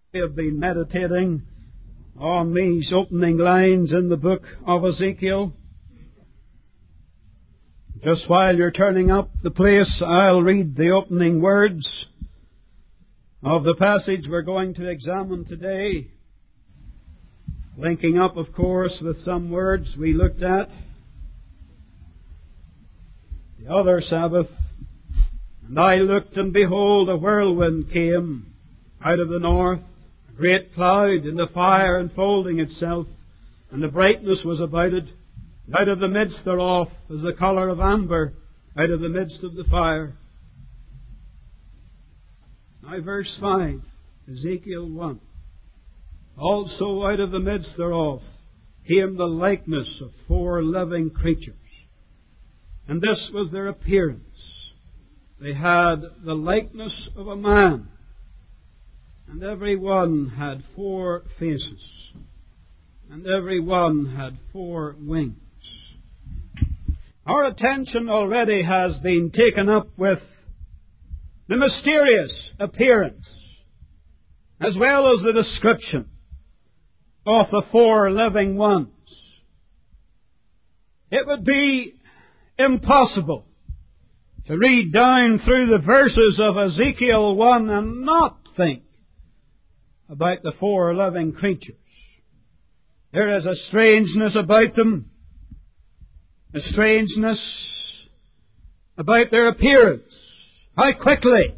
We have been meditating on these opening lines in the book of Ezekiel. Just while you're turning up the place, I'll read the opening words of the passage we're going to examine today, linking up, of course, with some words we looked at the other Sabbath. And I looked, and behold, a whirlwind came out of the north, a great cloud in the fire enfolding itself, and the brightness was about it. And out of the midst thereof was the colour of amber, out of the midst of the fire. Now verse 5, Ezekiel 1. Also out of the midst thereof came the likeness of 4 living creatures. And this was their appearance. They had the likeness of a man, and every one had 4 faces, and every one had 4 wings. Our attention already has been taken up with the mysterious appearance, as well as the description of the 4 living ones. It would be impossible to read down through the verses of Ezekiel 1 and not think about the 4 living creatures. There is a strangeness about them, a strangeness about their appearance. How quickly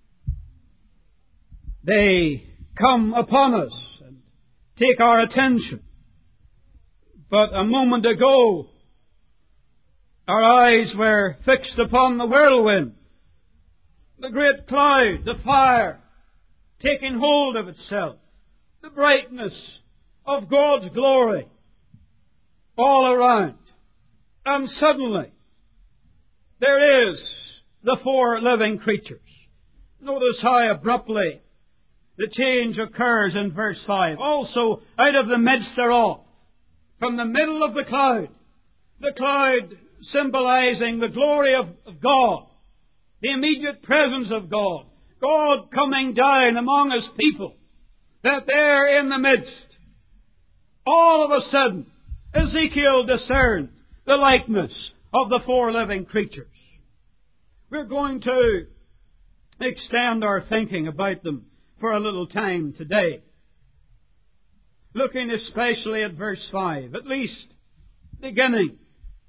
they come upon us and take our attention. But a moment ago, our eyes were fixed upon the whirlwind, the great cloud, the fire taking hold of itself, the brightness of God's glory all around. And suddenly, there is the 4 living creatures. Notice how abruptly the change occurs in verse 5. Also, out of the midst thereof, from the middle of the cloud symbolizing the glory of God, the immediate presence of God, God coming down among His people, that there in the midst, all of a sudden, Ezekiel discerned the likeness of the 4 living creatures. We're going to extend our thinking about them for a little time today, looking especially at verse 5, at least beginning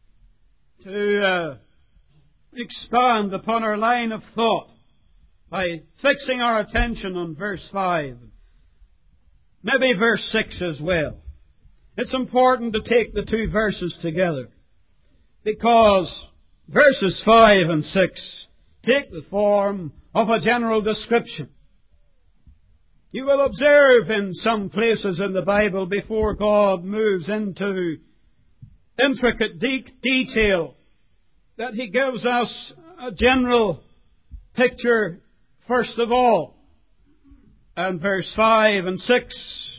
to expand upon our line of thought by fixing our attention on verse 5, maybe verse 6 as well. It's important to take the 2 verses together, because verses 5 and 6 take the form of a general description. You will observe in some places in the Bible, before God moves into intricate detail, that He gives us a general picture first of all. And verse 5 and 6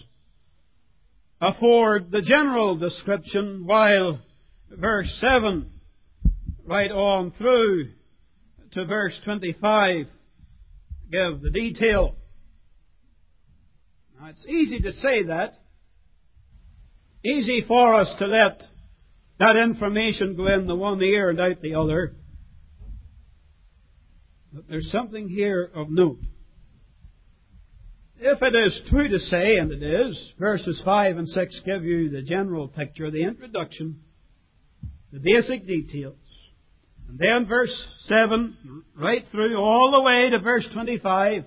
afford the general description, while verse 7 right on through to verse 25 give the detail. Now, it's easy to say that. Easy for us to let that information go in the one ear and out the other. But there's something here of note. If it is true to say, and it is, verses 5 and 6 give you the general picture, the introduction, the basic details. And then verse 7, right through all the way to verse 25,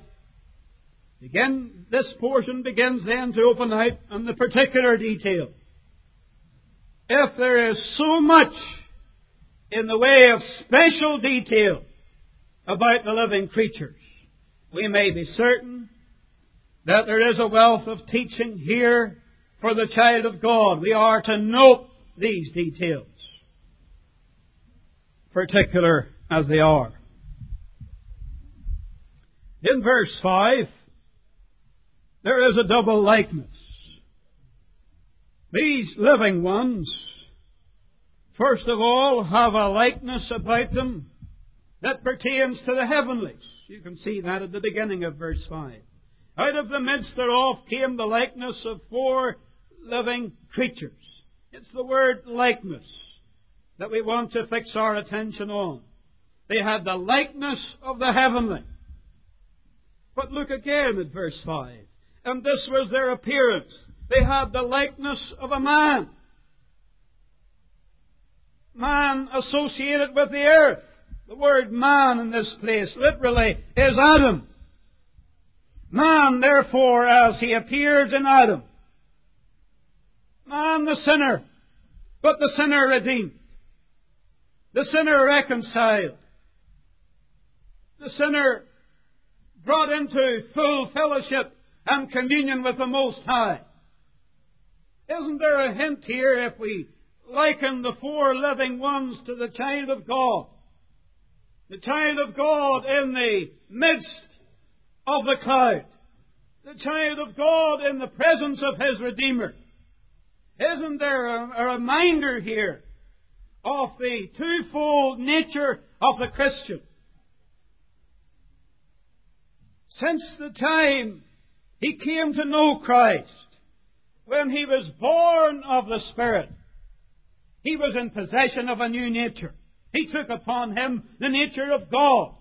this portion begins then to open out on the particular detail. If there is so much in the way of special detail about the living creatures, we may be certain that there is a wealth of teaching here for the child of God. We are to note these details, particular as they are. In verse 5, there is a double likeness. These living ones, first of all, have a likeness about them that pertains to the heavenlies. You can see that at the beginning of verse 5. Out of the midst thereof came the likeness of 4 living creatures. It's the word likeness that we want to fix our attention on. They had the likeness of the heavenly. But look again at verse 5. And this was their appearance. They had the likeness of a man. Man associated with the earth. The word man in this place literally is Adam. Man, therefore, as he appears in Adam. Man the sinner, but the sinner redeemed. The sinner reconciled. The sinner brought into full fellowship and communion with the Most High. Isn't there a hint here if we liken the 4 living ones to the child of God? The child of God in the midst of the cloud. The child of God in the presence of His Redeemer. Isn't there a reminder here of the twofold nature of the Christian? Since the time he came to know Christ, when he was born of the Spirit, he was in possession of a new nature. He took upon him the nature of God.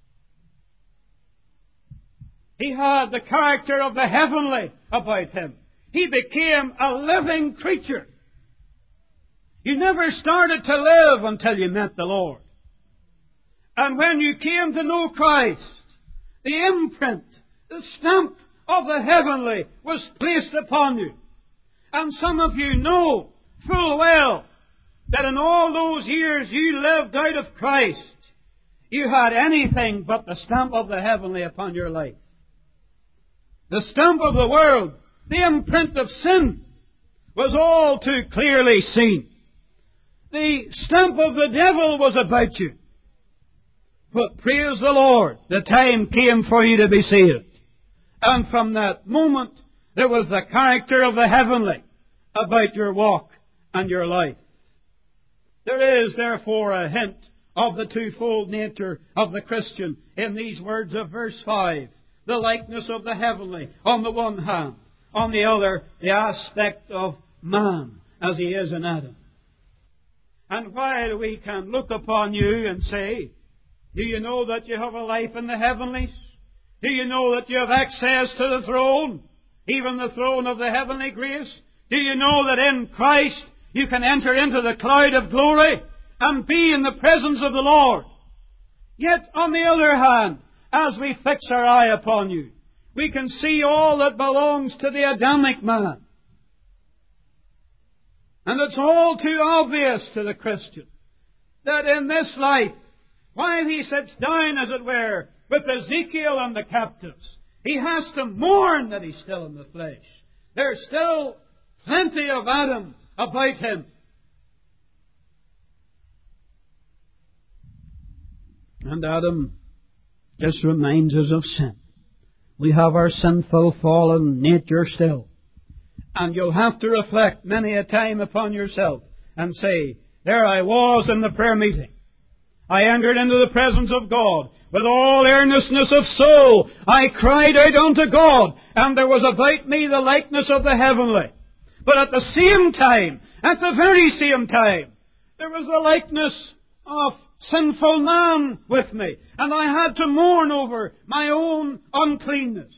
He had the character of the heavenly about him. He became a living creature. You never started to live until you met the Lord. And when you came to know Christ, the imprint, the stamp of the heavenly was placed upon you. And some of you know full well that in all those years you lived out of Christ, you had anything but the stamp of the heavenly upon your life. The stamp of the world, the imprint of sin, was all too clearly seen. The stamp of the devil was about you. But praise the Lord, the time came for you to be saved. And from that moment, there was the character of the heavenly about your walk and your life. There is, therefore, a hint of the twofold nature of the Christian in these words of verse 5. The likeness of the heavenly on the one hand, on the other, the aspect of man as he is in Adam. And while we can look upon you and say, do you know that you have a life in the heavenlies? Do you know that you have access to the throne, even the throne of the heavenly grace? Do you know that in Christ you can enter into the cloud of glory and be in the presence of the Lord? Yet, on the other hand, as we fix our eye upon you, we can see all that belongs to the Adamic man. And it's all too obvious to the Christian that in this life, while he sits down, as it were, with Ezekiel and the captives, he has to mourn that he's still in the flesh. There's still plenty of Adam about him. And Adam just reminds us of sin. We have our sinful, fallen nature still. And you'll have to reflect many a time upon yourself and say, there I was in the prayer meeting. I entered into the presence of God with all earnestness of soul. I cried out unto God, and there was about me the likeness of the heavenly. But at the same time, at the very same time, there was the likeness of sinful man with me, and I had to mourn over my own uncleanness.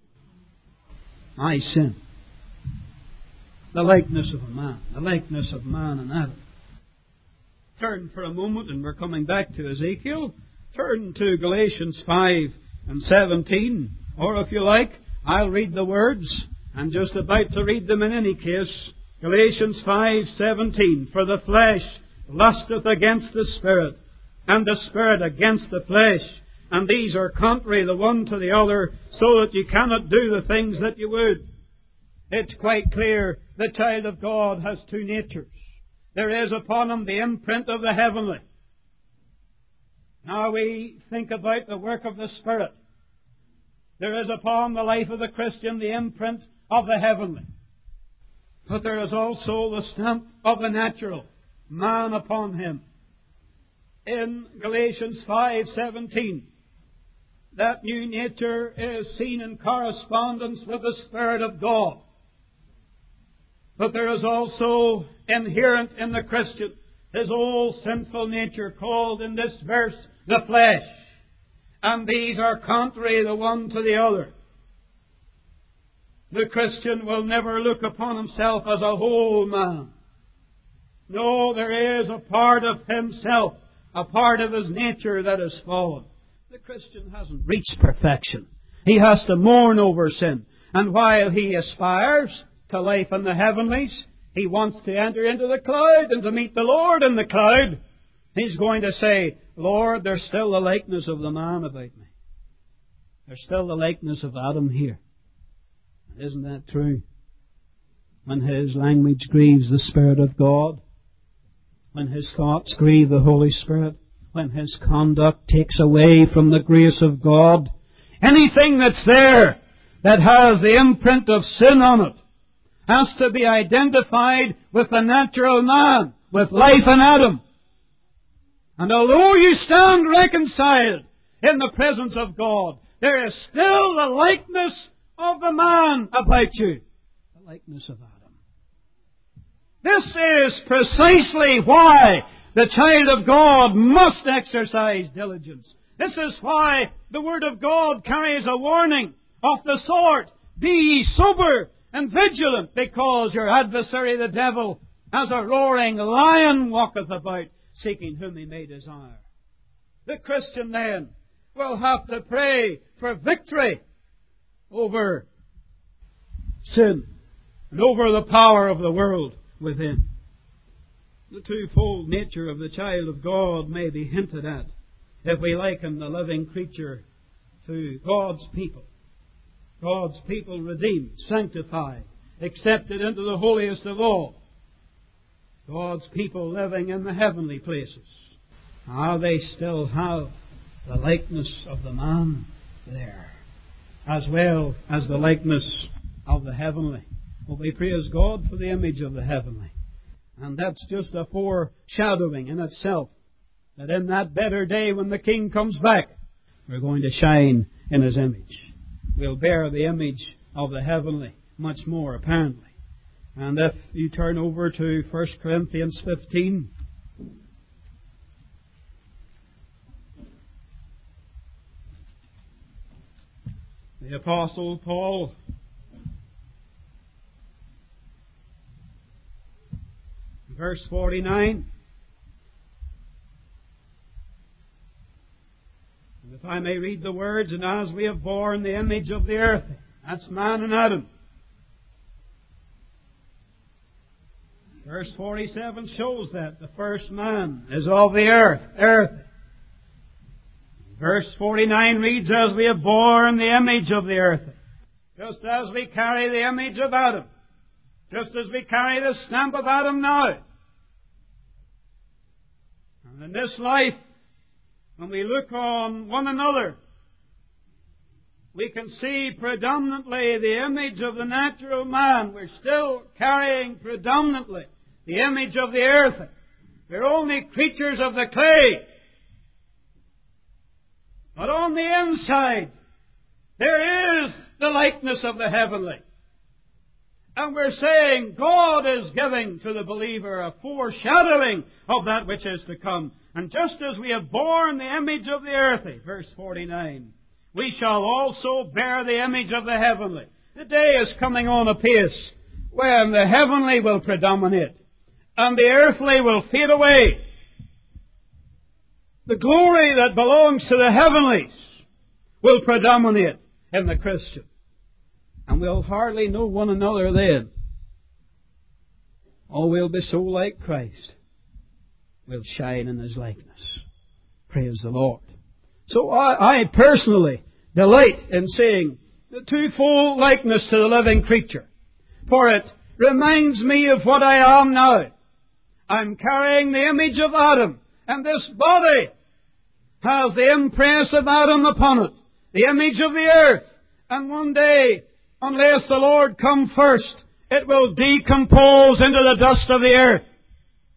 My sin. The likeness of a man. The likeness of man and Adam. Turn for a moment, and we're coming back to Ezekiel. Turn to Galatians 5 and 17. Or if you like, I'll read the words. I'm just about to read them in any case. Galatians 5:17. For the flesh lusteth against the Spirit, and the Spirit against the flesh. And these are contrary the one to the other, so that you cannot do the things that you would. It's quite clear the child of God has two natures. There is upon him the imprint of the heavenly. Now we think about the work of the Spirit. There is upon the life of the Christian the imprint of the heavenly. But there is also the stamp of the natural, man upon him. In Galatians 5:17, that new nature is seen in correspondence with the Spirit of God. But there is also inherent in the Christian his old sinful nature, called in this verse the flesh. And these are contrary the one to the other. The Christian will never look upon himself as a whole man. No, there is a part of himself, a part of his nature that is fallen. The Christian hasn't reached perfection. He has to mourn over sin. And while he aspires to life in the heavenlies, he wants to enter into the cloud and to meet the Lord in the cloud. He's going to say, Lord, there's still the likeness of the man about me. There's still the likeness of Adam here. Isn't that true? When his language grieves the Spirit of God, when his thoughts grieve the Holy Spirit, when his conduct takes away from the grace of God, anything that's there that has the imprint of sin on it has to be identified with the natural man, with life in Adam. And although you stand reconciled in the presence of God, there is still the likeness of the man about you. The likeness of Adam. This is precisely why the child of God must exercise diligence. This is why the Word of God carries a warning of the sort, be ye sober and vigilant, because your adversary the devil, as a roaring lion, walketh about, seeking whom he may desire. The Christian then will have to pray for victory over sin and over the power of the world within. The twofold nature of the child of God may be hinted at if we liken the living creature to God's people. God's people redeemed, sanctified, accepted into the holiest of all. God's people living in the heavenly places. They still have the likeness of the man there, as well as the likeness of the heavenly. Well, we praise God for the image of the heavenly. And that's just a foreshadowing in itself, that in that better day when the King comes back, we're going to shine in His image. We'll bear the image of the heavenly much more apparently. And if you turn over to 1 Corinthians 15, the Apostle Paul verse 49. And if I may read the words, and as we have borne the image of the earth, that's man and Adam. Verse 47 shows that the first man is of the earth. Verse 49 reads, as we have borne the image of the earth, just as we carry the image of Adam, just as we carry the stamp of Adam now. And in this life, when we look on one another, we can see predominantly the image of the natural man. We're still carrying predominantly the image of the earth. We're only creatures of the clay. But on the inside, there is the likeness of the heavenly. And we're saying God is giving to the believer a foreshadowing of that which is to come. And just as we have borne the image of the earthly, verse 49, we shall also bear the image of the heavenly. The day is coming on apace when the heavenly will predominate and the earthly will fade away. The glory that belongs to the heavenlies will predominate in the Christian. And we'll hardly know one another then. Oh, we'll be so like Christ. We'll shine in His likeness. Praise the Lord. So I personally delight in seeing the twofold likeness to the living creature. For it reminds me of what I am now. I'm carrying the image of Adam, and this body has the impress of Adam upon it, the image of the earth. And one day, unless the Lord come first, it will decompose into the dust of the earth.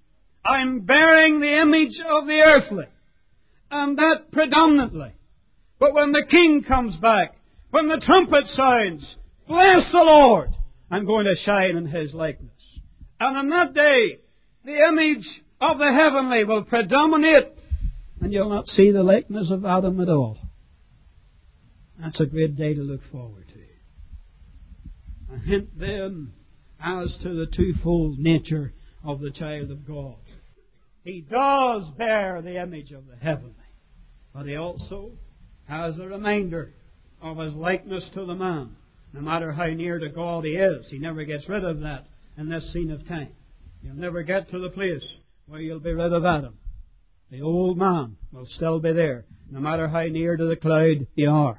I'm bearing the image of the earthly, and that predominantly. But when the King comes back, when the trumpet sounds, bless the Lord, I'm going to shine in His likeness. And on that day, the image of the heavenly will predominate, and you'll not see the likeness of Adam at all. That's a great day to look forward to. A hint then as to the twofold nature of the child of God. He does bear the image of the heavenly, but he also has a reminder of his likeness to the man. No matter how near to God he is, he never gets rid of that in this scene of time. You'll never get to the place where you'll be rid of Adam. The old man will still be there, no matter how near to the cloud you are.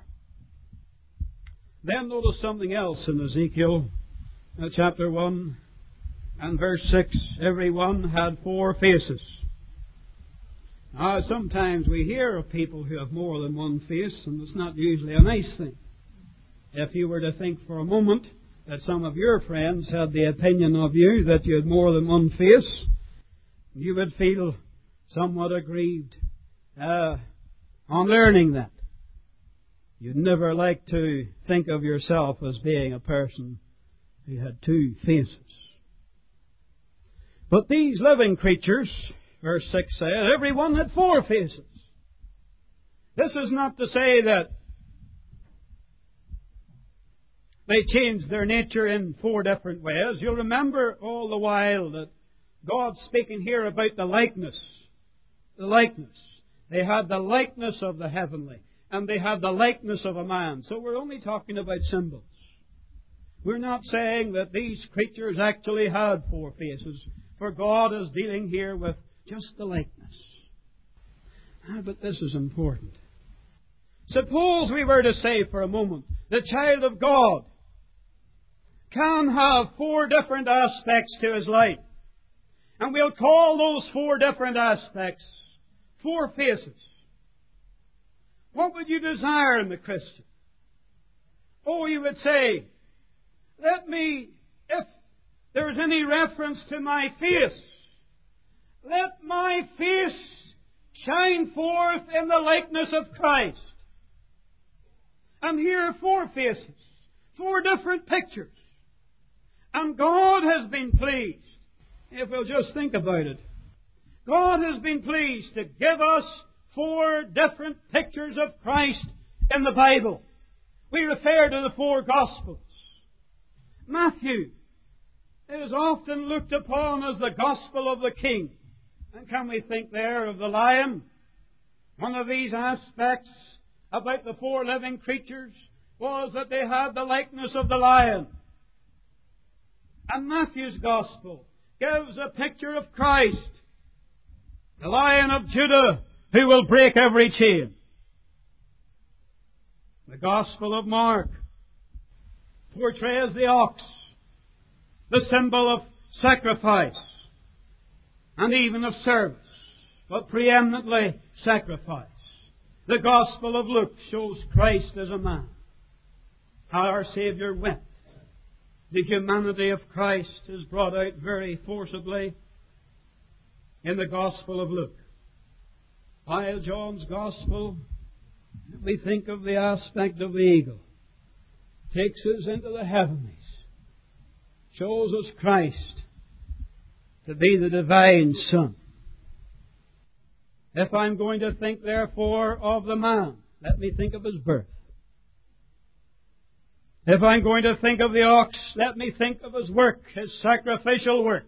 Then notice something else in Ezekiel chapter 1 and verse 6. Every one had 4 faces. Now, sometimes we hear of people who have more than one face, and it's not usually a nice thing. If you were to think for a moment that some of your friends had the opinion of you that you had more than one face, you would feel somewhat aggrieved on learning that. You'd never like to think of yourself as being a person who had 2 faces. But these living creatures, verse 6 says, every one had 4 faces. This is not to say that they changed their nature in 4 different ways. You'll remember all the while that God's speaking here about the likeness. The likeness. They had the likeness of the heavenly, and they had the likeness of a man. So we're only talking about symbols. We're not saying that these creatures actually had 4 faces, for God is dealing here with just the likeness. But this is important. Suppose we were to say for a moment, the child of God can have 4 different aspects to his life. And we'll call those 4 different aspects 4 faces. What would you desire in the Christian? Oh, you would say, if there's any reference to my face, let my face shine forth in the likeness of Christ. And here are 4 faces, 4 different pictures. And God has been pleased, if we'll just think about it, God has been pleased to give us 4 different pictures of Christ in the Bible. We refer to the 4 Gospels. Matthew is often looked upon as the Gospel of the King. And can we think there of the lion? One of these aspects about the 4 living creatures was that they had the likeness of the lion. And Matthew's Gospel gives a picture of Christ, the Lion of Judah, who will break every chain. The Gospel of Mark portrays the ox, the symbol of sacrifice and even of service, but preeminently sacrifice. The Gospel of Luke shows Christ as a man, how our Saviour went. The humanity of Christ is brought out very forcibly in the Gospel of Luke. While John's Gospel, we think of the aspect of the eagle, takes us into the heavenlies, shows us Christ to be the divine Son. If I'm going to think, therefore, of the man, let me think of his birth. If I'm going to think of the ox, let me think of his work, his sacrificial work.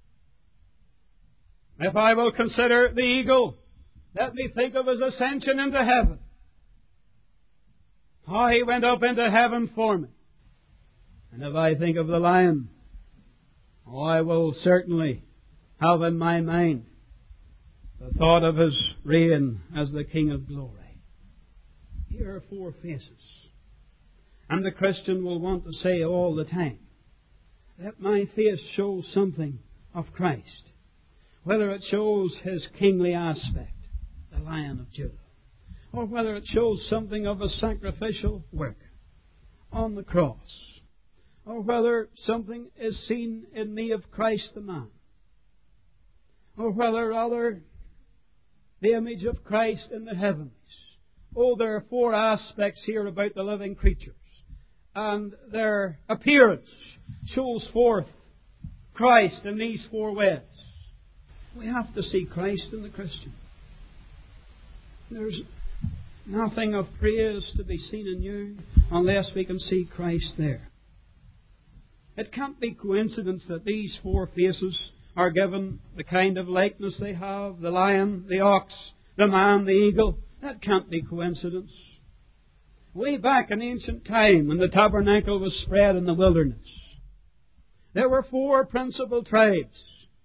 If I will consider the eagle, let me think of his ascension into heaven. How he went up into heaven for me. And if I think of the lion, I will certainly have in my mind the thought of his reign as the King of glory. Here are 4 faces. And the Christian will want to say all the time, let my face show something of Christ. Whether it shows his kingly aspect, the Lion of Judah, or whether it shows something of a sacrificial work on the cross, or whether something is seen in me of Christ the man, or whether rather the image of Christ in the heavens, Oh, there are four aspects here about the living creatures. And their appearance shows forth Christ in these four ways. We have to see Christ in the Christian. There's nothing of praise to be seen in you unless we can see Christ there. It can't be coincidence that these four faces are given the kind of likeness they have: the lion, the ox, the man, the eagle. That can't be coincidence. Way back in ancient time, when the tabernacle was spread in the wilderness, there were four principal tribes.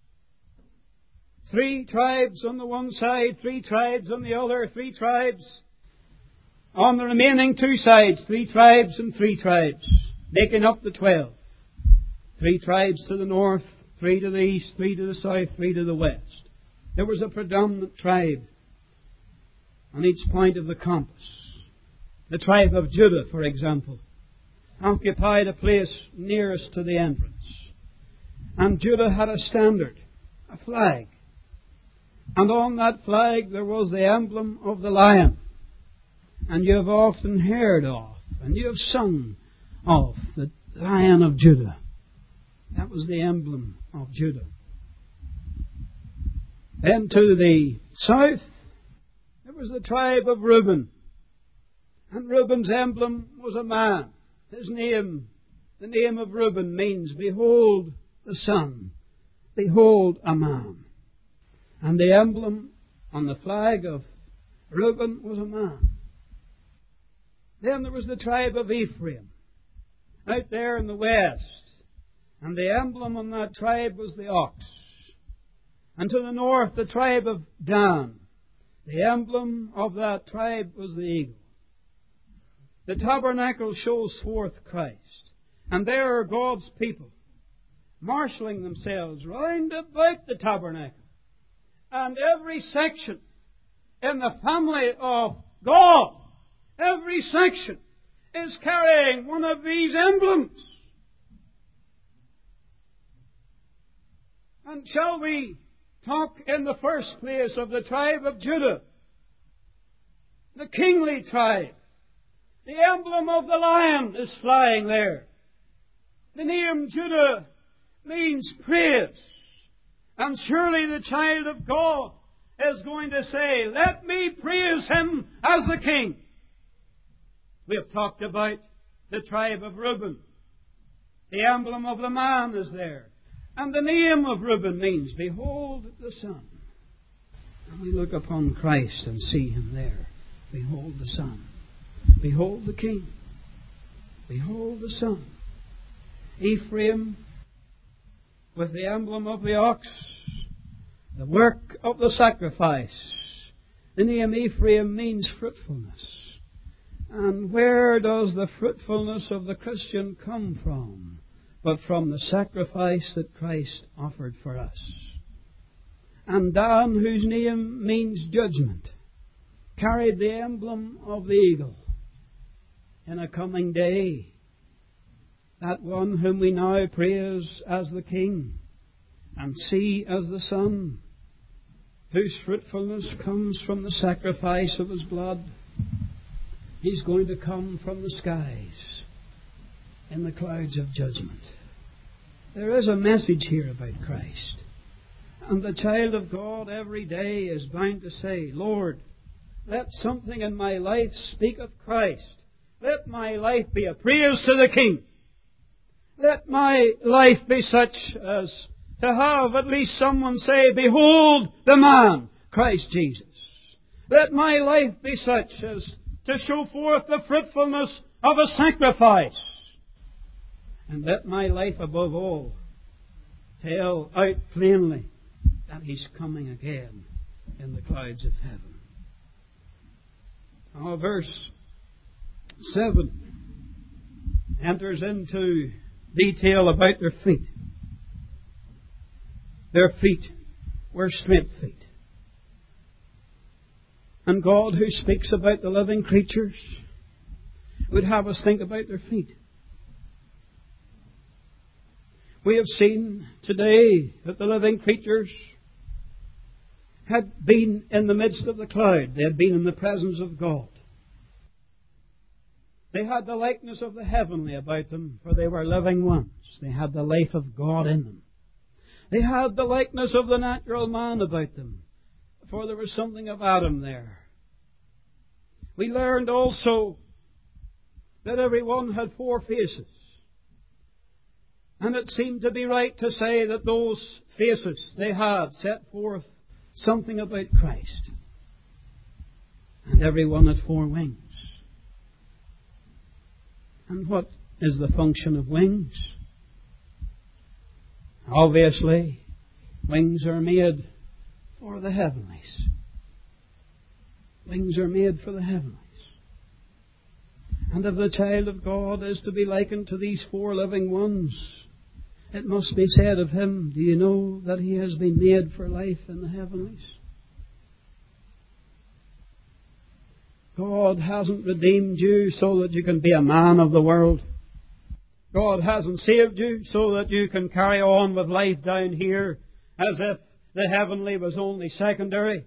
3 tribes on the one side, 3 tribes on the other, 3 tribes on the remaining 2 sides, 3 tribes and 3 tribes, making up the 12. 3 tribes to the north, 3 to the east, 3 to the south, 3 to the west. There was a predominant tribe on each point of the compass. The tribe of Judah, for example, occupied a place nearest to the entrance. And Judah had a standard, a flag. And on that flag there was the emblem of the lion. And you have often heard of, and you have sung of, the Lion of Judah. That was the emblem of Judah. Then to the south, there was the tribe of Reuben. And Reuben's emblem was a man. His name, the name of Reuben, means, behold the Son, behold a man. And the emblem on the flag of Reuben was a man. Then there was the tribe of Ephraim, out there in the west. And the emblem on that tribe was the ox. And to the north, the tribe of Dan. The emblem of that tribe was the eagle. The tabernacle shows forth Christ. And there are God's people marshalling themselves round about the tabernacle. And every section in the family of God, every section is carrying one of these emblems. And shall we talk in the first place of the tribe of Judah, the kingly tribe? The emblem of the lion is flying there. The name Judah means praise. And surely the child of God is going to say, let me praise Him as the King. We have talked about the tribe of Reuben. The emblem of the man is there. And the name of Reuben means, behold the Son. And we look upon Christ and see Him there. Behold the Son. Behold the King. Behold the Son. Ephraim, with the emblem of the ox, the work of the sacrifice. The name Ephraim means fruitfulness. And where does the fruitfulness of the Christian come from? But from the sacrifice that Christ offered for us. And Dan, whose name means judgment, carried the emblem of the eagle. In a coming day, that one whom we now praise as the King and see as the Son, whose fruitfulness comes from the sacrifice of His blood, He's going to come from the skies in the clouds of judgment. There is a message here about Christ. And the child of God every day is bound to say, Lord, let something in my life speak of Christ. Let my life be a praise to the King. Let my life be such as to have at least someone say, behold the man, Christ Jesus. Let my life be such as to show forth the fruitfulness of a sacrifice. And let my life above all tell out plainly that He's coming again in the clouds of heaven. Now, verse 7 enters into detail about their feet. Their feet were straight feet. And God, who speaks about the living creatures, would have us think about their feet. We have seen today that the living creatures had been in the midst of the cloud. They had been in the presence of God. They had the likeness of the heavenly about them, for they were living ones. They had the life of God in them. They had the likeness of the natural man about them, for there was something of Adam there. We learned also that every one had 4 faces. And it seemed to be right to say that those faces they had set forth something about Christ. And every one had 4 wings. And what is the function of wings? Obviously, wings are made for the heavenlies. Wings are made for the heavenlies. And if the child of God is to be likened to these 4 living ones, it must be said of him, do you know that he has been made for life in the heavenlies? God hasn't redeemed you so that you can be a man of the world. God hasn't saved you so that you can carry on with life down here as if the heavenly was only secondary.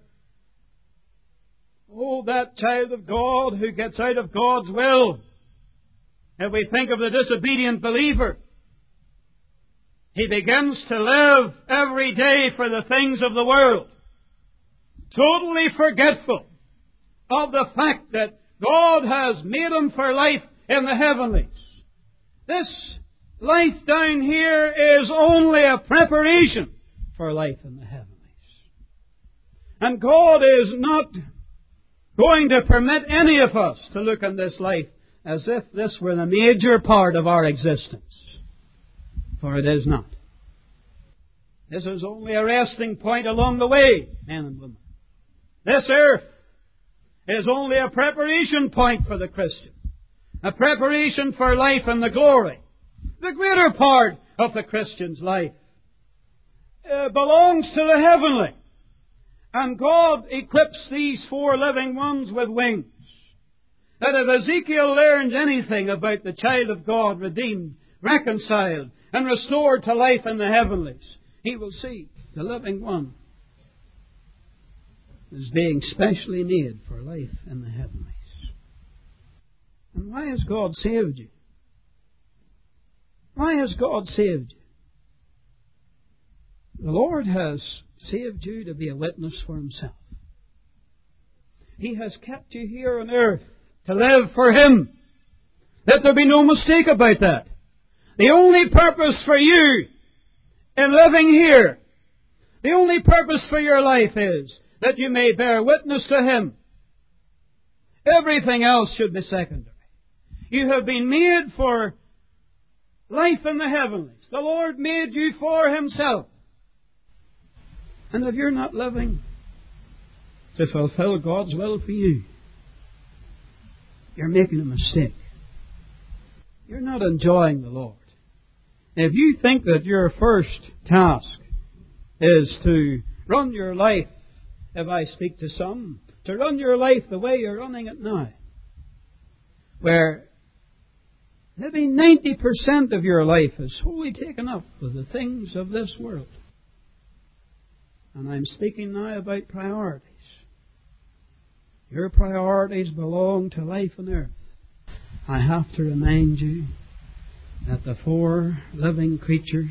Oh, that child of God who gets out of God's will. If we think of the disobedient believer, he begins to live every day for the things of the world, totally forgetful of the fact that God has made him for life in the heavenlies. This life down here is only a preparation for life in the heavenlies. And God is not going to permit any of us to look on this life as if this were the major part of our existence. For it is not. This is only a resting point along the way, men and women. This earth is only a preparation point for the Christian. A preparation for life and the glory. The greater part of the Christian's life belongs to the heavenly. And God equips these 4 living ones with wings. That if Ezekiel learns anything about the child of God redeemed, reconciled, and restored to life in the heavenlies, he will see the living one is being specially made for life in the heavenlies. And why has God saved you? Why has God saved you? The Lord has saved you to be a witness for Himself. He has kept you here on earth to live for Him. Let there be no mistake about that. The only purpose for you in living here, the only purpose for your life is that you may bear witness to Him. Everything else should be secondary. You have been made for life in the heavenlies. The Lord made you for Himself. And if you're not living to fulfill God's will for you, you're making a mistake. You're not enjoying the Lord. If you think that your first task is to run your life, if I speak to some, to run your life the way you're running it now, where maybe 90% of your life is wholly taken up with the things of this world. And I'm speaking now about priorities. Your priorities belong to life on earth. I have to remind you that the 4 living creatures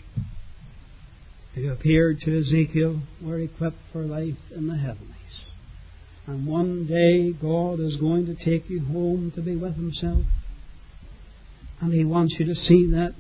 who appeared to Ezekiel were equipped for life in the heavenlies. And one day God is going to take you home to be with Himself. And He wants you to see that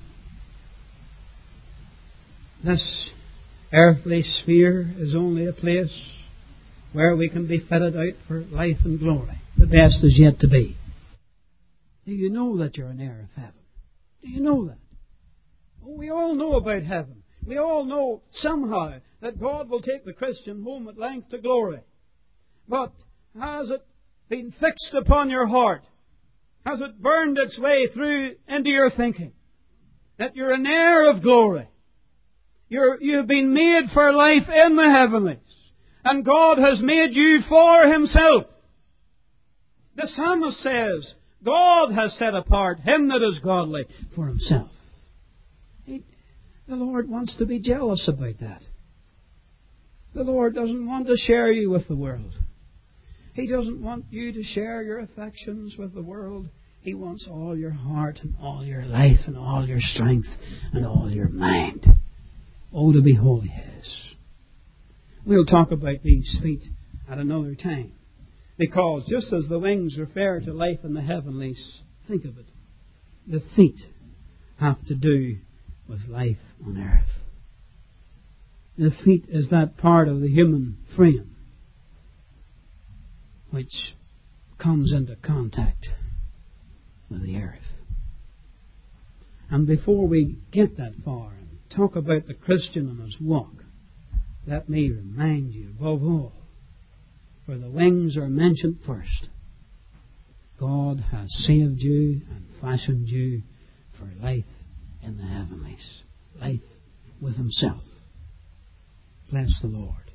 this earthly sphere is only a place where we can be fitted out for life and glory. The best is yet to be. Do you know that you're an heir of heaven? Do you know that? Oh, we all know about heaven. We all know somehow that God will take the Christian home at length to glory. But has it been fixed upon your heart? Has it burned its way through into your thinking that you're an heir of glory? You've been made for life in the heavenlies. And God has made you for Himself. The psalmist says, God has set apart him that is godly for Himself. The Lord wants to be jealous about that. The Lord doesn't want to share you with the world. He doesn't want you to share your affections with the world. He wants all your heart and all your life and all your strength and all your mind. Oh, to be holy is. We'll talk about these feet at another time. Because just as the wings refer to life in the heavenlies, think of it. The feet have to do with life on earth. The feet is that part of the human frame which comes into contact with the earth. And before we get that far and talk about the Christian and his walk, let me remind you, above all, for the wings are mentioned first, God has saved you and fashioned you for life in the heavenlies, life with Himself. Bless the Lord.